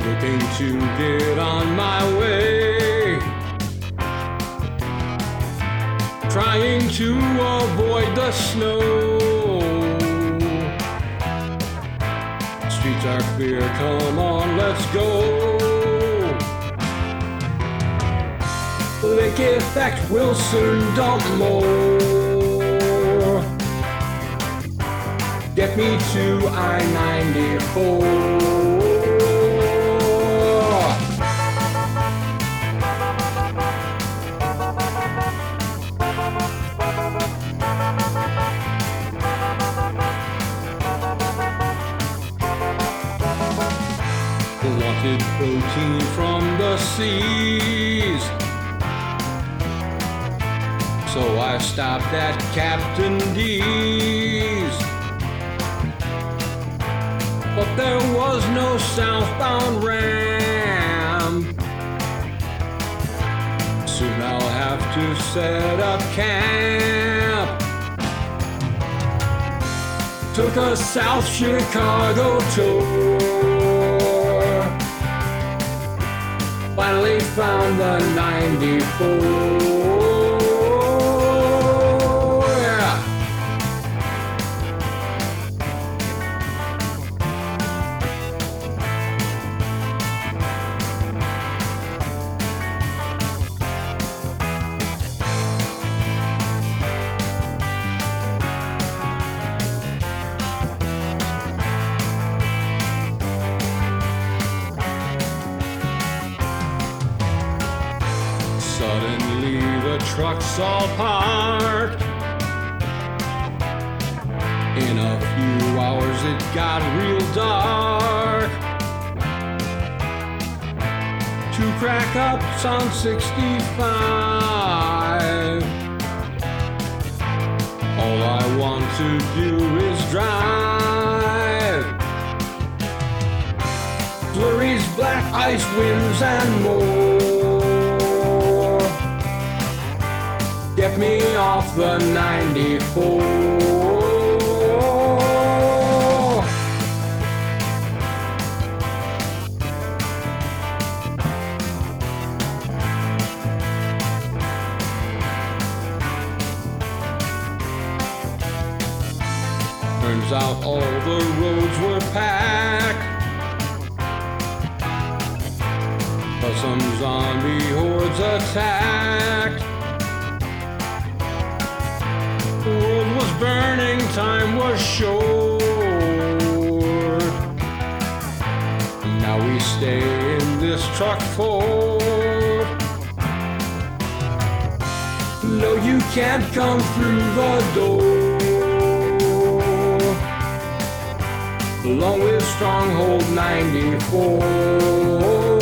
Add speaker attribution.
Speaker 1: looking to get on my way, trying to avoid the snow. Streets are clear, come on, let's go. Lake Effect will soon dump more. Get me to I-94. Wanted protein from the seas, so I stopped at Captain D's. But there was no southbound ramp. Soon I'll have to set up camp. Took a South Chicago tour. Finally found the 94. Suddenly the trucks all parked. In a few hours it got real dark. Two crack ups on 65. All I want to do is drive. Flurries, black ice winds and more. Get me off the 94. Turns out all the roads were packed. But some zombie hordes attacked. The world was burning, time was short. Now we stay in this truck fort. No, you can't come through the door. Along with Stronghold 94.